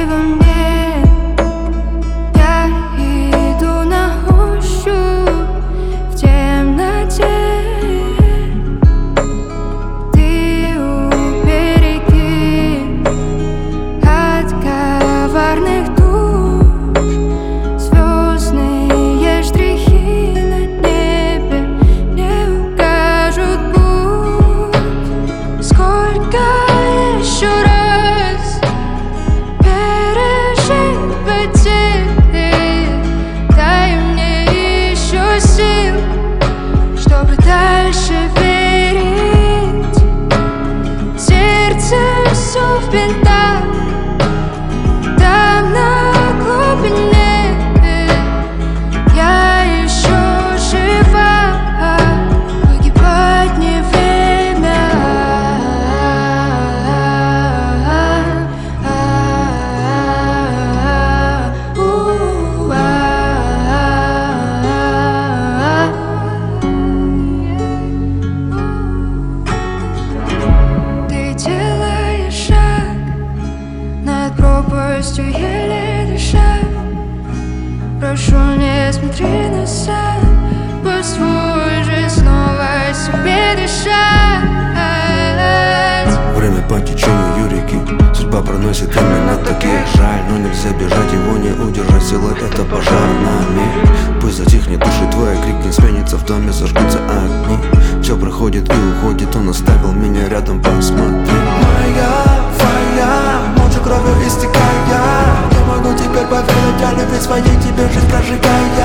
во мне. Я иду на ощупь в темноте. Ты убереги от коварных душ. Звездные штрихи на небе не укажут путь. Сколько еще раз пережить потери? Дай мне еще сил, чтобы дальше верить. Сердце все в бинтах, там на глубине. Я еще жива, погибать не время. Ты делаешь шаг над пропастью, еле дыша. Прошу, не смотри назад, позволь же снова себе дышать. Время по течению реки, судьба проносит именно такие. Жаль, но нельзя бежать, его не удержать, сила это пожар нами. Пусть затихнет души твоя, крик не сменится, в доме зажгутся огни. Все проходит и уходит, он оставил меня рядом, посмотри. Моя, молча кровью истекая, не могу теперь поверить, я любви своей тебе жизнь прожигая.